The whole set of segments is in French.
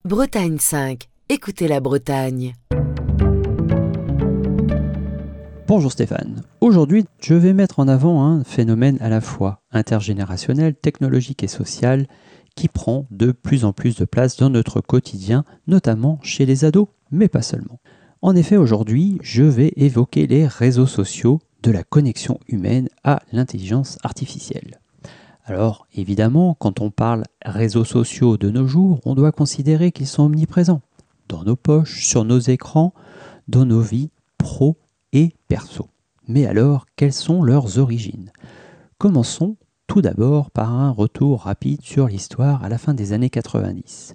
Bretagne 5, écoutez la Bretagne. Bonjour Stéphane. Aujourd'hui, je vais mettre en avant un phénomène à la fois intergénérationnel, technologique et social qui prend de plus en plus de place dans notre quotidien, notamment chez les ados, mais pas seulement. En effet, aujourd'hui, je vais évoquer les réseaux sociaux de la connexion humaine à l'intelligence artificielle. Alors, évidemment, quand on parle réseaux sociaux de nos jours, on doit considérer qu'ils sont omniprésents, dans nos poches, sur nos écrans, dans nos vies pro et perso. Mais alors, quelles sont leurs origines ? Commençons tout d'abord par un retour rapide sur l'histoire à la fin des années 90.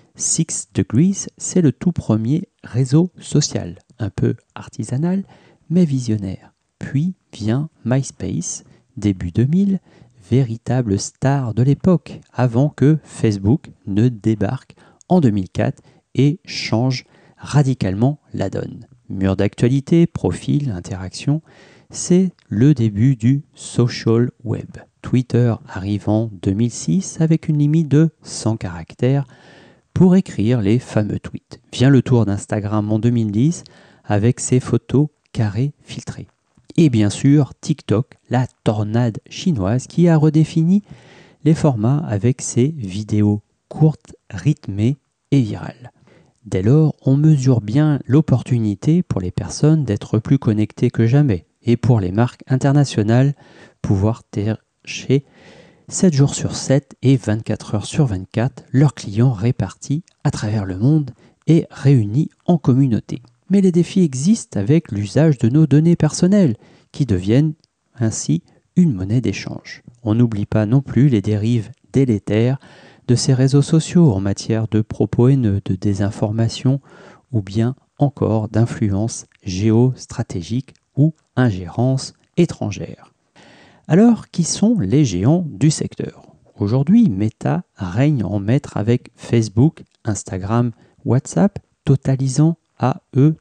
6 Degrees, c'est le tout premier réseau social, un peu artisanal, mais visionnaire. Puis vient MySpace, début 2000, véritable star de l'époque, avant que Facebook ne débarque en 2004 et change radicalement la donne. Mur d'actualité, profil, interaction, c'est le début du social web. Twitter arrive en 2006 avec une limite de 100 caractères pour écrire les fameux tweets. Vient le tour d'Instagram en 2010 avec ses photos carrées filtrées. Et bien sûr, TikTok, la tornade chinoise qui a redéfini les formats avec ses vidéos courtes, rythmées et virales. Dès lors, on mesure bien l'opportunité pour les personnes d'être plus connectées que jamais et pour les marques internationales pouvoir chercher 7 jours sur 7 et 24 heures sur 24 leurs clients répartis à travers le monde et réunis en communauté. Mais les défis existent avec l'usage de nos données personnelles qui deviennent ainsi une monnaie d'échange. On n'oublie pas non plus les dérives délétères de ces réseaux sociaux en matière de propos haineux, de désinformation ou bien encore d'influence géostratégique ou ingérence étrangère. Alors, qui sont les géants du secteur ? Aujourd'hui, Meta règne en maître avec Facebook, Instagram, WhatsApp, totalisant à eux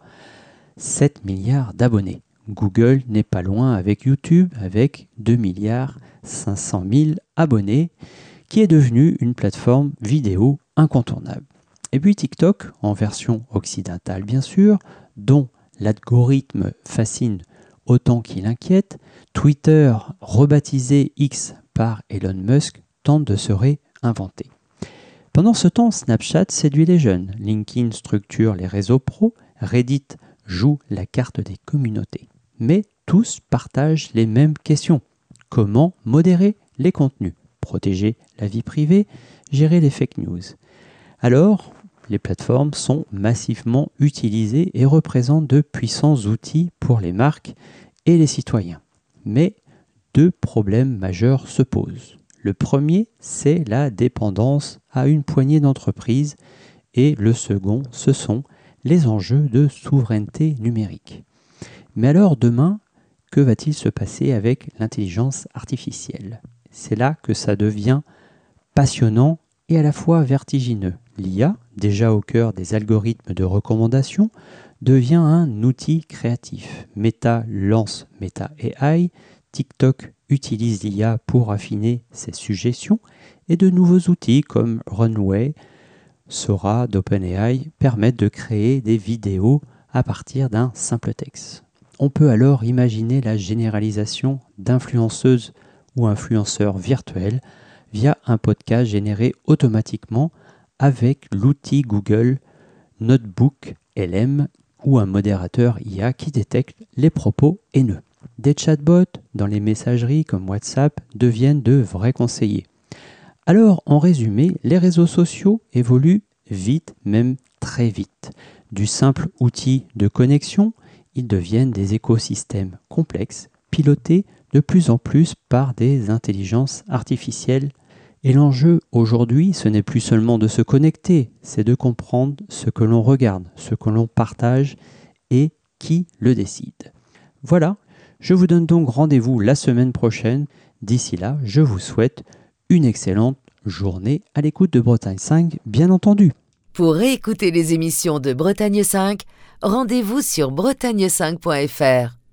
7 milliards d'abonnés. Google n'est pas loin avec YouTube, avec 2 milliards 500 000 abonnés, qui est devenue une plateforme vidéo incontournable. Et puis TikTok, en version occidentale bien sûr, dont l'algorithme fascine autant qu'il inquiète, Twitter, rebaptisé X par Elon Musk, tente de se réinventer. Pendant ce temps, Snapchat séduit les jeunes, LinkedIn structure les réseaux pro, Reddit joue la carte des communautés. Mais tous partagent les mêmes questions. Comment modérer les contenus ? Protéger la vie privée, gérer les fake news. Alors, les plateformes sont massivement utilisées et représentent de puissants outils pour les marques et les citoyens. Mais 2 problèmes majeurs se posent. Le premier, c'est la dépendance à une poignée d'entreprises et le second, ce sont les enjeux de souveraineté numérique. Mais alors demain, que va-t-il se passer avec l'intelligence artificielle ? C'est là que ça devient passionnant et à la fois vertigineux. L'IA, déjà au cœur des algorithmes de recommandation, devient un outil créatif. Meta lance Meta AI, TikTok utilise l'IA pour affiner ses suggestions et de nouveaux outils comme Runway, Sora d'OpenAI permettent de créer des vidéos à partir d'un simple texte. On peut alors imaginer la généralisation d'influenceuses ou influenceurs virtuels via un podcast généré automatiquement avec l'outil Google Notebook LM ou un modérateur IA qui détecte les propos haineux. Des chatbots dans les messageries comme WhatsApp deviennent de vrais conseillers. Alors, en résumé, les réseaux sociaux évoluent vite, même très vite. Du simple outil de connexion, ils deviennent des écosystèmes complexes, pilotés de plus en plus par des intelligences artificielles. Et l'enjeu aujourd'hui, ce n'est plus seulement de se connecter, c'est de comprendre ce que l'on regarde, ce que l'on partage et qui le décide. Voilà, je vous donne donc rendez-vous la semaine prochaine. D'ici là, je vous souhaite une excellente journée à l'écoute de Bretagne 5, bien entendu. Pour réécouter les émissions de Bretagne 5, rendez-vous sur bretagne5.fr.